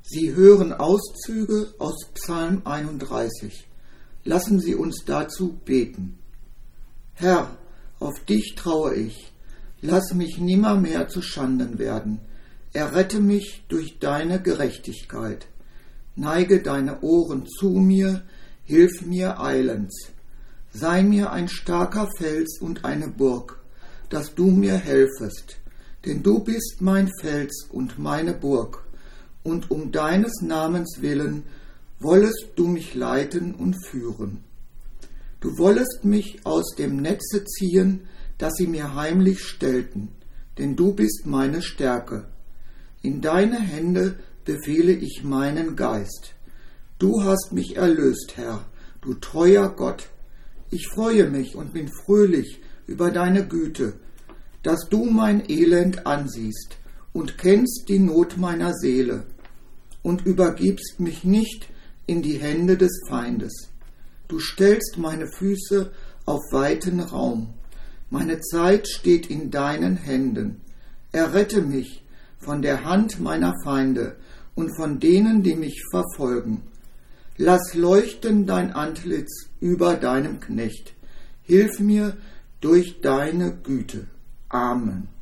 Sie hören Auszüge aus Psalm 31. Lassen Sie uns dazu beten. Herr, auf dich traue ich. Lass mich nimmermehr zu Schanden werden. Errette mich durch deine Gerechtigkeit. Neige deine Ohren zu mir, hilf mir eilends. Sei mir ein starker Fels und eine Burg, dass du mir helfest. Denn du bist mein Fels und meine Burg. Und um deines Namens willen wollest du mich leiten und führen. Du wollest mich aus dem Netze ziehen, das sie mir heimlich stellten, denn du bist meine Stärke. In deine Hände befehle ich meinen Geist. Du hast mich erlöst, Herr, du treuer Gott. Ich freue mich und bin fröhlich über deine Güte, dass du mein Elend ansiehst und kennst die Not meiner Seele und übergibst mich nicht in die Hände des Feindes. Du stellst meine Füße auf weiten Raum. Meine Zeit steht in deinen Händen. Errette mich von der Hand meiner Feinde und von denen, die mich verfolgen. Lass leuchten dein Antlitz über deinem Knecht. Hilf mir durch deine Güte. Amen.